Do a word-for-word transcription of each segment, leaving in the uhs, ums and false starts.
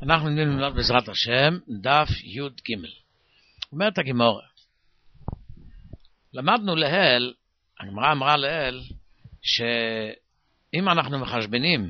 אנחנו נלמד בעזרת השם דף יוד גימל. אומרת הגמרא, למדנו להל, הגמרא אמרה להל, שאם אנחנו מחשבנים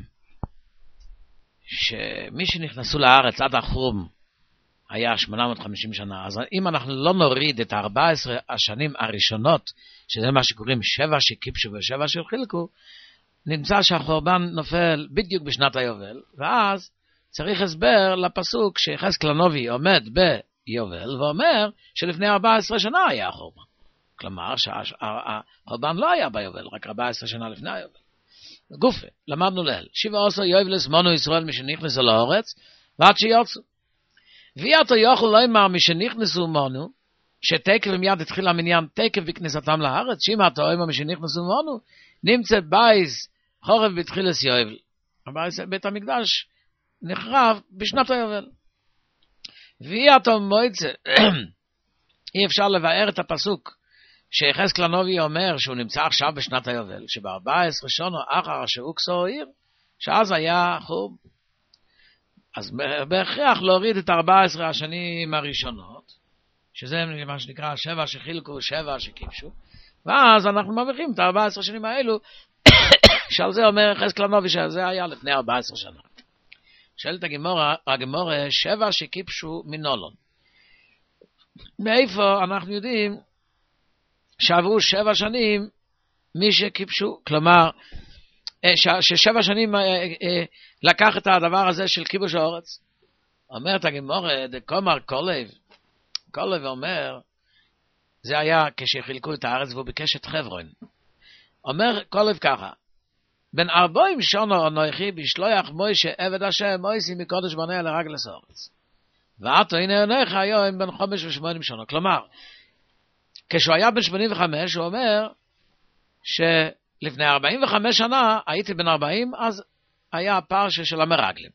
שמי שנכנסו לארץ עד החורבן היה שמונה מאות וחמישים שנה, אז אם אנחנו לא נוריד את ארבע עשרה השנים הראשונות, שזה מה שקוראים שבע שקיפשו ושבע שחילקו, נמצא שהחורבן נופל בדיוק בשנת היובל, ואז צריך הסבר לפסוק שיחזקאל הנביא עומד ביובל ואומר שלפני ארבע עשרה שנה היה החורבן. כלומר שהחורבן לא היה ביובל, רק ארבע עשרה שנה לפני היובל. גופה, למדנו להל, שבע עשר יובלס מונו ישראל משנכנסו לארץ ועד שיוצאו. ויתו יוכל לומר משנכנסו מונו, שתקף ומיד התחיל המניין תקף בכניסתם לארץ, שאם אתה אומר משנכנסו מונו, נמצא בייס חורב בתחילת יובל. בית המקדש נחרב בשנת היובל. ויתו מויצא, אי אפשר לבאר את הפסוק שיחזקאל הנביא אומר שהוא נמצא עכשיו בשנת היובל, שב-ארבע עשרה שנה אחר שהוקצו העיר, שאז היה חורבן. אז בהכרח להוריד את ארבע עשרה השנים הראשונות, שזה מה שנקרא שבע שחילקו, שבע שקיפשו, ואז אנחנו מרוויחים את ארבע עשרה שנים האלו, שעל זה אומר יחזקאל הנביא שזה היה לפני ארבע עשרה שנה. שואלת הגמרא, הגמרא שבע שקיפשו מנולון. מאיפה אנחנו יודעים שעברו שבע שנים מי שקיפשו, כלומר ששבע שנים לקח את הדבר הזה של כיבוש הארץ. אומרת הגמרא, דקומר קולב, קולב אומר, זה היה כשחילקו את הארץ והוא ביקש את חברון. אומר קולב ככה, בין ארבעים שנה אנוכי בשלוח מוישה עבד השם מויסי מקודש ברנע לרגלס הארץ. ועתו הנה אנוכי היום בין חמש ושמונים שנה. כלומר, כשהוא היה בן שמונים וחמש, הוא אומר שלפני ארבעים וחמש שנה הייתי בן ארבעים, אז היה הפרשה של המרגלים.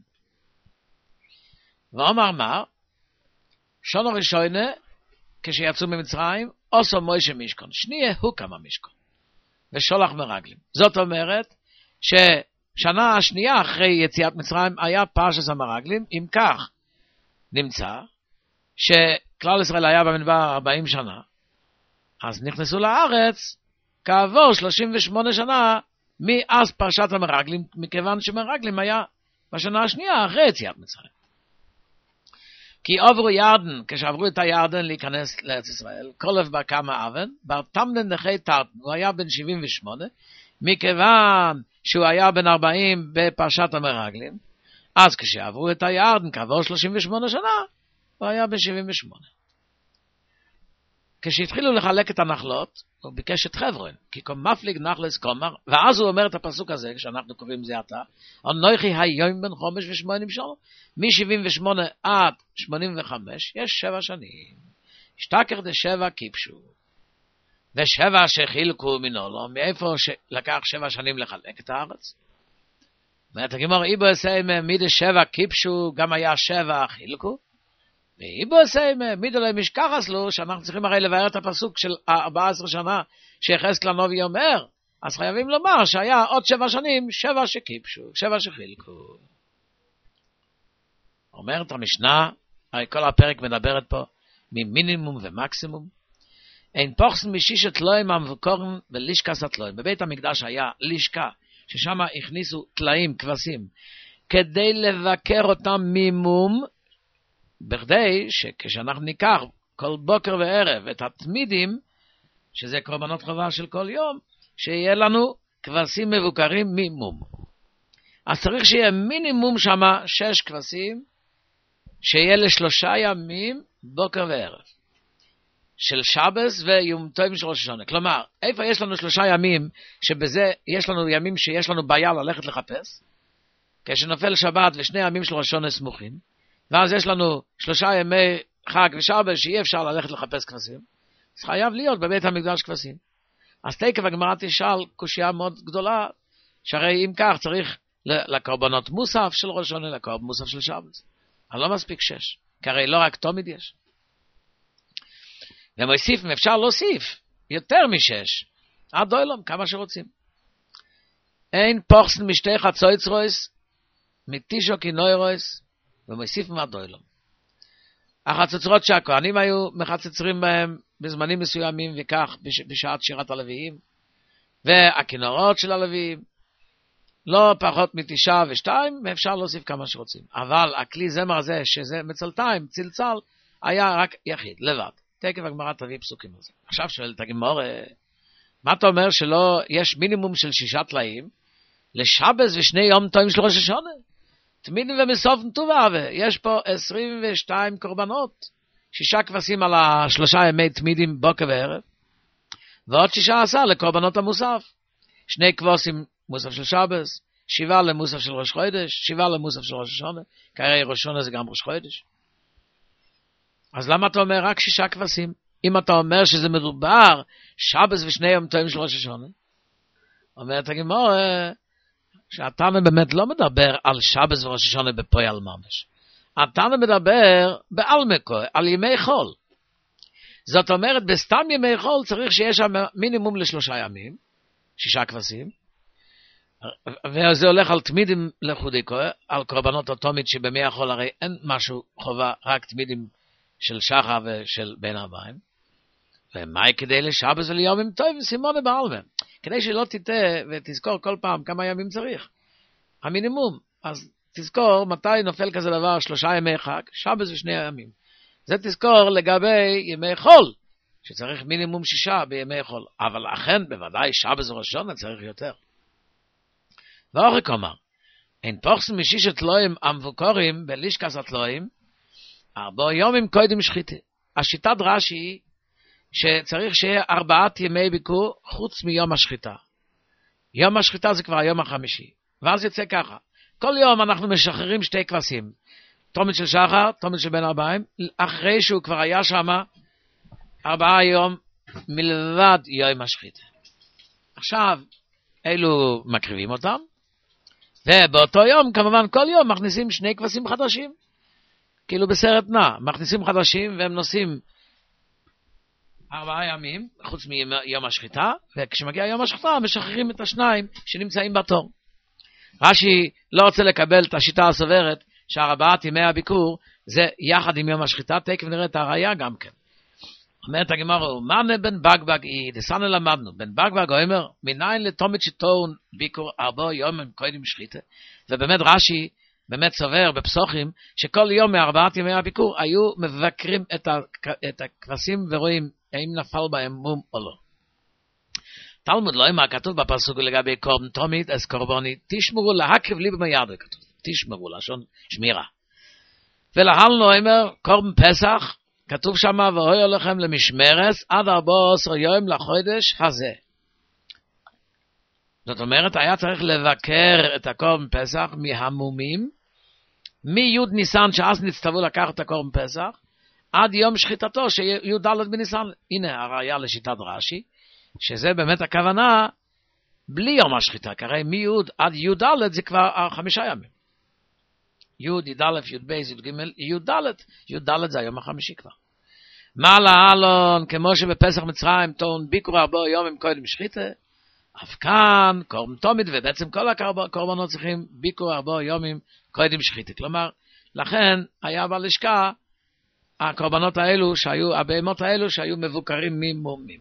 ואומר מה? שנה ראשונה, כשיצאו ממצרים, עשו מוישה משכון. שנייה הוקם המשכון. ושולח מרגלים. זאת אומרת, ששנה השנייה אחרי יציאת מצרים היה פרשת המרגלים. אם כך נמצא שכלל ישראל היה במדבר ארבעים שנה, אז נכנסו לארץ כעבור שלושים ושמונה שנה מאז פרשת המרגלים, מכיוון שמרגלים היה בשנה השנייה אחרי יציאת מצרים. כי עברו ירדן, כשעברו את הירדן להיכנס לארץ ישראל, קולב בר כמה אבן, בר תמדן נחי טרטן, הוא היה בן שבעים ושמונה, מכיוון שהוא היה בן ארבעים בפרשת המרגלים, אז כשעברו את הירדן כעבור שלושים ושמונה שנה, הוא היה בן שבעים ושמונה. כשהתחילו לחלק את הנחלות, הוא ביקש את חברון, כי מפליג נחלס קומר, ואז הוא אומר את הפסוק הזה, כשאנחנו קוראים זה עתה, אנוכי היום בן חמש ושמונים שנה, מ-שבעים ושמונה עד שמונים וחמש, יש שבע שנים. השתכר דשבע קיפשו, ושבע שחילקו מנולו, מאיפה לקח שבע שנים לחלק את הארץ? אומרת הגמרא, איבו עשיים מידי שבע קיפשו, גם היה שבע חילקו, ואיבו עשיים מידי לא משכחס לו, שאנחנו צריכים הרי לבאר את הפסוק של ארבע עשרה שנה, שיחזקאל הנביא אומר, אז חייבים לומר שהיה עוד שבע שנים, שבע שקיפשו, שבע שחילקו. אומרת המשנה, הרי כל הפרק מדברת פה, ממינימום ומקסימום, אין פוחסן משישת תלויים המבוקורן ולשכה סתלויים. בבית המקדש היה לשכה, ששם הכניסו תלאים, כבשים, כדי לבקר אותם מימום, בכדי שכשאנחנו ניקח כל בוקר וערב את התמידים, שזה קורבנות חובה של כל יום, שיהיה לנו כבשים מבוקרים מימום. אז צריך שיהיה מינימום שם שש כבשים, שיהיה לשלושה ימים בוקר וערב. של שבס ויום טוב של ראש השנה. כלומר, איפה יש לנו שלושה ימים, שבזה יש לנו ימים שיש לנו בעיה ללכת לחפש, כשנופל שבת ושני ימים של ראש השנה סמוכים, ואז יש לנו שלושה ימי חג ושבס שאי אפשר ללכת לחפש כבשים, אז חייב להיות בבית המקדש כבשים. אז תקף הגמרא תשאל קושיה מאוד גדולה, שהרי אם כך צריך לקורבנות מוסף של ראש השנה, לקורבנות מוסף של שבס. אז לא מספיק שש, כי הרי לא רק תמיד יש. ומוסיף, אפשר להוסיף יותר משש, עד דוילום, כמה שרוצים. אין פוחסן משתי חצויץ רויס, מתישו כינוי רויס, ומוסיף מהדוילום. החצוצרות שהכהנים היו מחצצרים בהם בזמנים מסוימים, וכך בש, בשעת שירת הלוויים, והכינורות של הלוויים, לא פחות מתשעה ושתיים, ואפשר להוסיף כמה שרוצים. אבל הכלי זמר הזה, שזה מצלתיים, צלצל, היה רק יחיד, לבד. תקף הגמרא תביא פסוקים על זה. עכשיו שואלת הגמרא, מה אתה אומר שלא יש מינימום של שישה תלאים, לשבס ושני יום טועים של ראש השונה? תמידים ומסוף נטובה, ויש פה עשרים ושתיים קורבנות, שישה כבשים על השלושה ימי תמידים בוקר וערב, ועוד שישה עשר לקורבנות המוסף, שני כבוסים מוסף של שבס, שבעה למוסף של ראש חודש, שבעה למוסף של ראש השונה, כי ראש השונה זה גם ראש חודש. אז למה אתה אומר רק שישה כבשים? אם אתה אומר שזה מדובר שבס ושני יום טועים של ראש השונה, אומרת הגמרא, שהתנא באמת לא מדבר על שבס וראש השונה בפועל ממש. התנא מדבר בעלמקו, על ימי חול. זאת אומרת, בסתם ימי חול צריך שיש שם מינימום לשלושה ימים, שישה כבשים, וזה הולך על תמידים לחודיקו, על קורבנות אטומית שבמי החול הרי אין משהו חובה, רק תמידים של שחר ושל בין הבאים. ומאי כדי לשבס וליומים טובים סימונה בעלמה. כדי שלא תטעה ותזכור כל פעם כמה ימים צריך. המינימום. אז תזכור מתי נופל כזה דבר שלושה ימי חג, שבס ושני ימים. זה תזכור לגבי ימי חול, שצריך מינימום שישה בימי חול. אבל אכן בוודאי שבס וראש השונה צריך יותר. ואורך אומר, אין פוחסן משישת תלויים המבוקורים בלישקס התלויים, ארבע יומים קודם שחיתה. השיטת רש"י היא שצריך שיהיה ארבעת ימי ביקור חוץ מיום השחיטה. יום השחיטה זה כבר היום החמישי. ואז יצא ככה. כל יום אנחנו משחררים שתי כבשים. תומית של שחר, תומית של בין ארבעים, אחרי שהוא כבר היה שם ארבעה יום מלבד יום השחיטה. עכשיו, אלו מקריבים אותם, ובאותו יום, כמובן כל יום, מכניסים שני כבשים חדשים. כאילו בסרט נע, מכניסים חדשים והם נוסעים ארבעה ימים, חוץ מיום השחיטה, וכשמגיע יום השחיטה, משחררים את השניים שנמצאים בתור. רש"י לא רוצה לקבל את השיטה הסוברת, שהארבעת ימי הביקור, זה יחד עם יום השחיטה, תכף נראה את הראיה גם כן. אומרת הגמרא, מנה בן בגבג היא, דסנה למדנו, בן בגבג אומר, מניין לתומית שטעון ביקור ארבע יום קודם שחיטה, ובאמת רש"י, באמת סובר בפסוחים, שכל יום מארבעת ימי הביקור, היו מבקרים את, ה, את הכבשים ורואים, האם נפל בהם מום או לא. תלמוד לא אמר, כתוב בפסוק לגבי קורבן תומית, אז קורבני, תשמרו להקריב לי בידו, כתוב, תשמרו, לשון שמירה. ולהלנו אומר, קורבן פסח, כתוב שם, והויו לכם למשמרס, עד ארבע עשר יום לחודש הזה. זאת אומרת, היה צריך לבקר את הקורבן פסח מהמומים, מיוד ניסן שאז נצטוו לקחת את הקורבן פסח, עד יום שחיטתו שי"ד בניסן. הנה הראיה לשיטת רש"י, שזה באמת הכוונה בלי יום השחיטה, כי הרי מיוד עד י"ד זה כבר חמישה ימים. י', י"א, י"ב, י"ג, י"ד, י"ד זה היום החמישי כבר. מה להלון, כמו שבפסח מצרים טעון ביקור ארבע יום קודם שחיטה, אף כאן קורבן תומית, ובעצם כל הקורבנות צריכים ביקור ארבע יומים קודם שחיטה. כלומר, לכן היה בלשכה הקורבנות האלו שהיו, הבהמות האלו שהיו מבוקרים ממומים.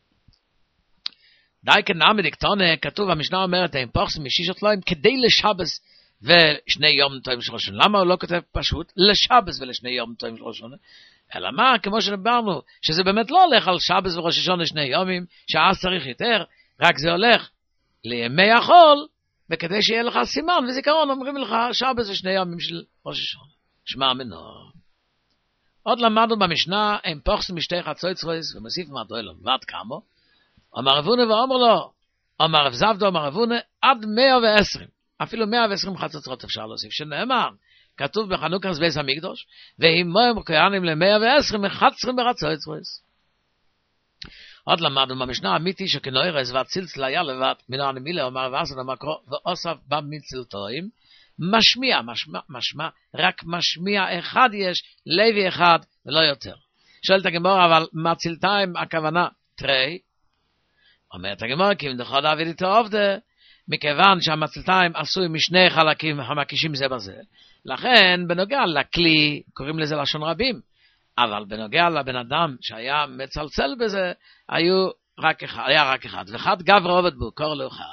די כנעמד דקטונה, כתוב, המשנה אומרת, הם פוחסים משישות להם כדי לשבס ושני יום טועים של ראש השונה. למה הוא לא כותב פשוט לשבס ולשני יום טועים של ראש השונה? אלא מה, כמו שדיברנו, שזה באמת לא הולך על שבס וראש השונה שני יומים, שאז צריך יותר, רק זה הולך לימי החול, וכדי שיהיה לך סימן וזיכרון, אומרים לך שבס ושני יומים של ראש השונה. שמע מנור. עוד למדנו במשנה, הם פוחסים משתי חצוצרות, ומוסיף מהדוילום, ועד כמו, אמר רבונה ואומר לו, אמר רב זבדו, אמר רבונה, עד מאה ועשרים, אפילו מאה ועשרים חצוצרות אפשר להוסיף, שנאמר, כתוב בחנוכת בית המקדש, ואימו הם כהנים למאה ועשרים, אחד עשרים ברצוצרות. עוד למדנו במשנה אמיתי שכנוירס והצילצל היה לבד, מן הנמילה, אמר ועשן המקרו, ואוסף במצלתוים, משמיע, משמע, משמע, רק משמיע אחד יש, לוי אחד ולא יותר. שואלת הגמרא, אבל מצלתיים הכוונה תרי, אומרת הגמרא, כי אם דחו דוד איתו עובדה, מכיוון שהמצלתיים עשוי משני חלקים המקישים זה בזה, לכן, בנוגע לכלי, קוראים לזה לשון רבים, אבל בנוגע לבן אדם שהיה מצלצל בזה, היו רק אחד, היה רק אחד, ואחד גבר עובד בו, קור לו אחד.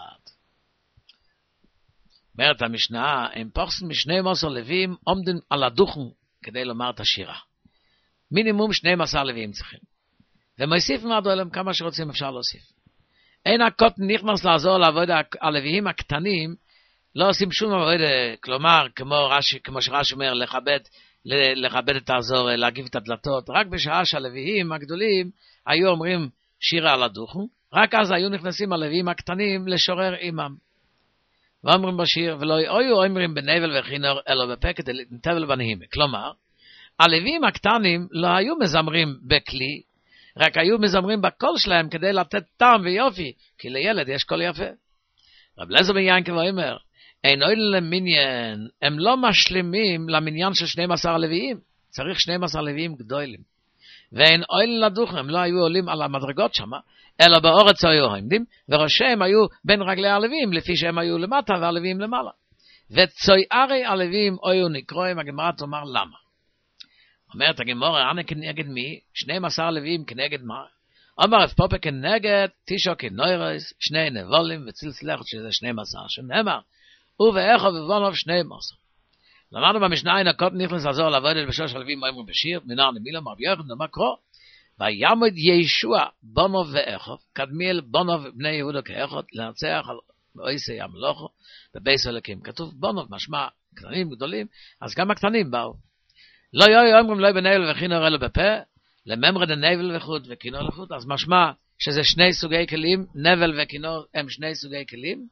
אומרת המשנה, הם פורסים משני עשר לוויים עומדים על הדוכן כדי לומר את השירה. מינימום שנים עשר לוויים צריכים. ומוסיפים עד עולם כמה שרוצים אפשר להוסיף. אין הקוטן נכנס לעזור לעבוד הלוויים הקטנים, לא עושים שום עבוד, כלומר, כמו, רשי, כמו שרש"י אומר, לכבד, לכבד את העזור, להגיב את הדלתות, רק בשעה שהלוויים הגדולים היו אומרים שירה על הדוכן, רק אז היו נכנסים הלוויים הקטנים לשורר עמם. ואומרים בשיר, ולא היו אומרים בנבל וכינור, אלא בפה כדי לנטבל בנהימה. כלומר, הלוויים הקטנים לא היו מזמרים בכלי, רק היו מזמרים בקול שלהם כדי לתת טעם ויופי, כי לילד יש קול יפה. רב אליעזר בן ינקב אומר, אין אוהל למניין, הם לא משלימים למניין של שנים עשר הלוויים, צריך שנים עשר לוויים גדולים. ואין אוהל לדוכן, הם לא היו עולים על המדרגות שם, אלא באורץ היו עומדים, וראשיהם היו בין רגלי הלוויים, לפי שהם היו למטה והלוויים למעלה. וצויערי הלוויים היו נקרואים, הגמרא תאמר למה. אומרת הגמרא, אנה כנגד מי? שנים עשר לוויים כנגד מה? אומר רב פופה כנגד, תשע כנוירס, שני נבולים וצלצלחת שזה שנים עשר, שנאמר, ובאחו ובונוב שנים עשר. למדנו במשנה, אין הקוטן נכנס לעזור לעבוד בשלוש הלוויים אומרים בשיר, מנהר נמילה מרבי יוחנן, נאמר קרוא, ויעמוד ישוע בונוב ואחו, קדמיאל בונוב בני יהודה כאחו, לנצח על אויסי המלוכו, בבייס אלוקים. כתוב בונוב, משמע קטנים גדולים, אז גם הקטנים באו. לא יהיו אומרים לא בנבל וכינור אלא בפה, לממרד הנבל וחוט וכינור לחוט, אז משמע שזה שני סוגי כלים, נבל וכינור הם שני סוגי כלים,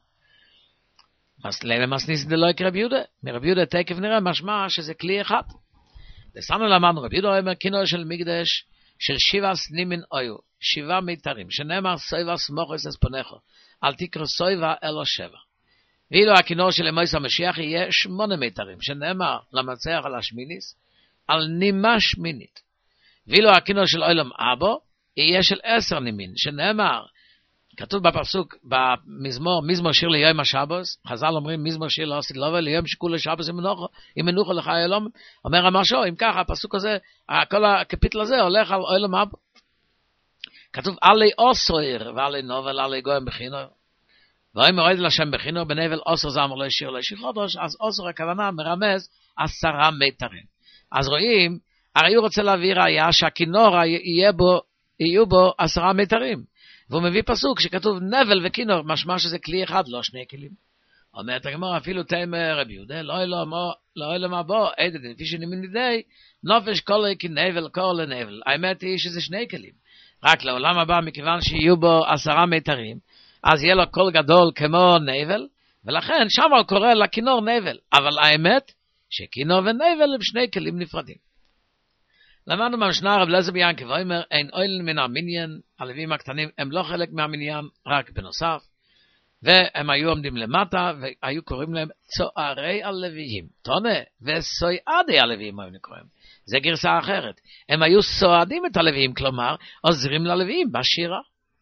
אז למה מסניס זה לא יקרה רבי יהודה? מרבי יהודה תקף נראה משמע שזה כלי אחד. לסנו למדנו רבי יהודה אומר כינור של מקדש של שבעה סנימין אויו, שבעה מיתרים, שנאמר סויבה סמוכס אספונכו, אל תקרא סויבה אלא שבע. ואילו הכינור של אמויס המשיח יהיה שמונה מיתרים, שנאמר למצח על השמיניס, על נימה שמינית. ואילו הכינור של אוילם אבו יהיה של עשר נימין, שנאמר, כתוב בפסוק, במזמור, מזמור שיר ליום השבוס, חז"ל אומרים, מזמור שיר לא עשית לובה, ליום שכול השבוס אם מנוחו לך אלום, אומר המשהו, אם ככה, הפסוק הזה, כל הקפיטל הזה הולך על אוילם אבו. כתוב, עלי אוסויר, ועלי נובל, עלי גויים בחינור, ואם מועד לשם בחינור, בנבל אוסר זמר לא ישיר, לא ישיר חודש, אז אוסר הכוונה מרמז עשרה מיתרים. אז רואים, הרי הוא רוצה להביא ראיה שהכינור יהיה בו, יהיו בו עשרה מיתרים. והוא מביא פסוק שכתוב נבל וכינור, משמע שזה כלי אחד, לא שני כלים. אומרת הגמרא, אפילו תאמר רבי יהודה, לא אלו מה בו, עדד, לפי שנמין לידי, נופש כל כנבל, כל לנבל. האמת היא שזה שני כלים. רק לעולם הבא, מכיוון שיהיו בו עשרה מיתרים, אז יהיה לו קול גדול כמו נבל, ולכן שם הוא קורא לכינור נבל. אבל האמת, שכינור ונבל הם שני כלים נפרדים. למדנו במשנה רב אליעזר בן ינקב, אומר, אין אוהל מן המניין, הלוויים הקטנים הם לא חלק מהמניין, רק בנוסף, והם היו עומדים למטה, והיו קוראים להם צוערי הלוויים, תונה, וסויעדי הלוויים היו נקראים, זה גרסה אחרת, הם היו סועדים את הלוויים, כלומר, עוזרים ללוויים בשירה.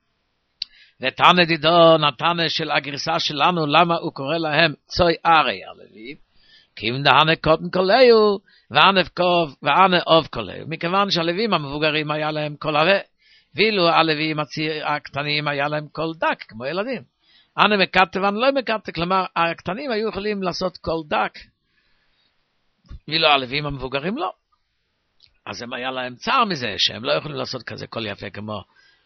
ותנה דידו נתנה של הגרסה שלנו, למה הוא קורא להם צוערי הלוויים? כי אם דהנה קוטן קולהו, וענף קוב, וענה אוב קולהו. מכיוון שהלווים המבוגרים היה להם קול עבה, ואילו הלווים הקטנים היה להם קול דק, כמו ילדים. אנה מקטה ואנה לא מקטה, כלומר, הקטנים היו יכולים לעשות קול דק, ואילו הלווים המבוגרים לא. אז הם היה להם צער מזה, שהם לא יכולים לעשות כזה קול יפה כמו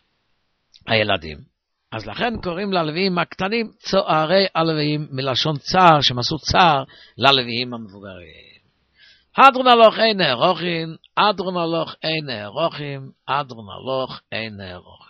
הילדים. אז לכן קוראים ללוויים הקטנים צוערי הלוויים, מלשון צער, שהם עשו צער ללוויים המבוגרים. אדרון הלוך אין נערוכים, אדרון הלוך אין נערוכים, אדרון הלוך אין נערוכים.